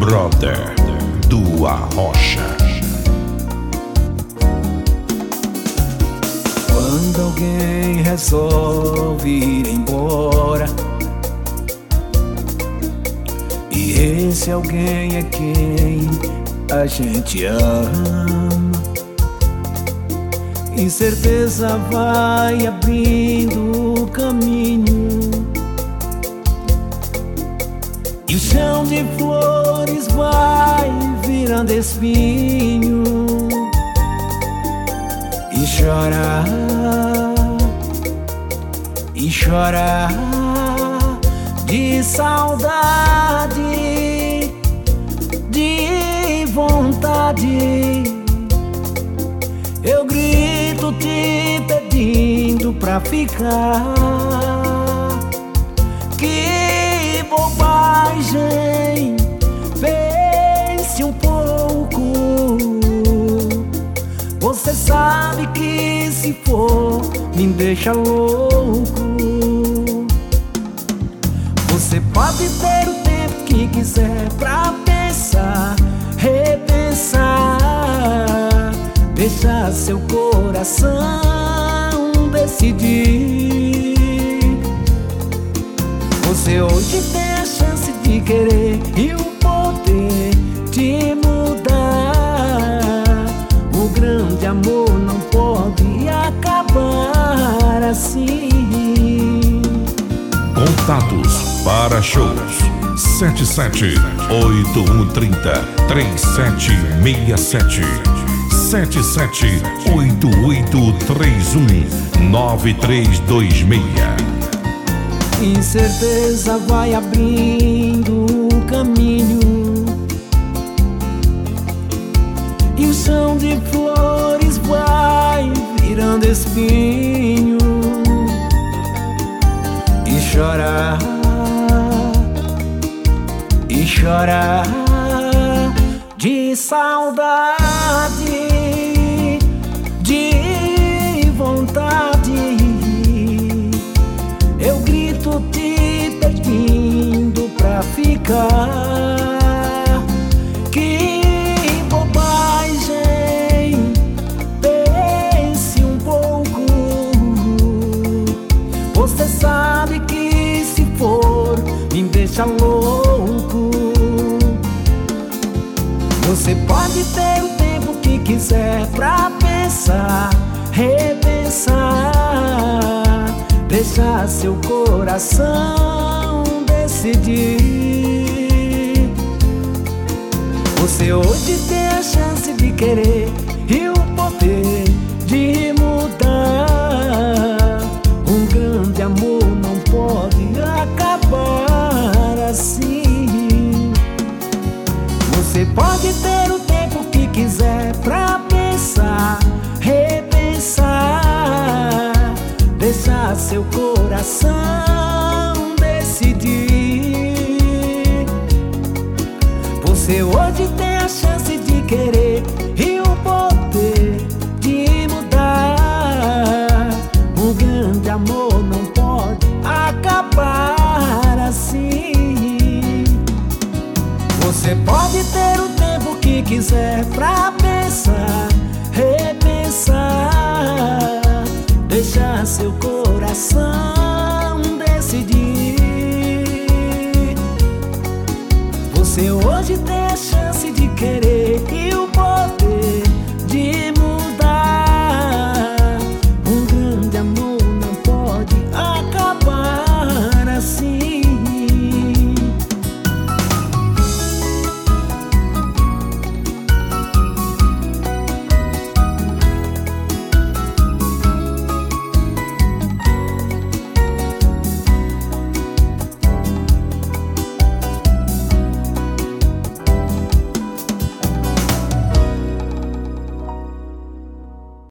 Brother do Arrocha. Quando alguém resolve ir embora, e esse alguém é quem a gente ama, incerteza vai abrindo o caminho, e o chão de flores vai virando espinho. E chorar, e chorar de saudade, de vontade. Eu grito te pedindo pra ficar. Que bobagem, pense um pouco. Você sabe que se for, me deixa louco. Você pode ter o tempo que quiser pra pensar, repensar, deixar seu coração decidir. Você hoje tem a chance de querer e o poder de mudar. O grande amor não pode acabar assim. Contatos para shows 7781303767 7788319326. Incerteza vai abrindo o caminho, e o chão de flores vai virando espinho. E chorar, e chorar de saudade, de vontade. Eu grito te pedindo pra ficar. Que bobagem, pense um pouco. Você sabe que se for, me deixa louco. Você pode ter o tempo que quiser pra pensar, repensar, deixar seu coração decidir. Você hoje tem a chance de querer e o poder de mudar. Um grande amor não pode acabar assim. Você pode ter o tempo que quiser pra pensar, repensar, deixar seu coração decidir. Você hoje tem a chance de querer e o poder de mudar. Um grande amor não pode acabar assim. Você pode ter o tempo que quiser pra pensar, repensar, deixar seu coração decidir. Você hoje tem a chance de querer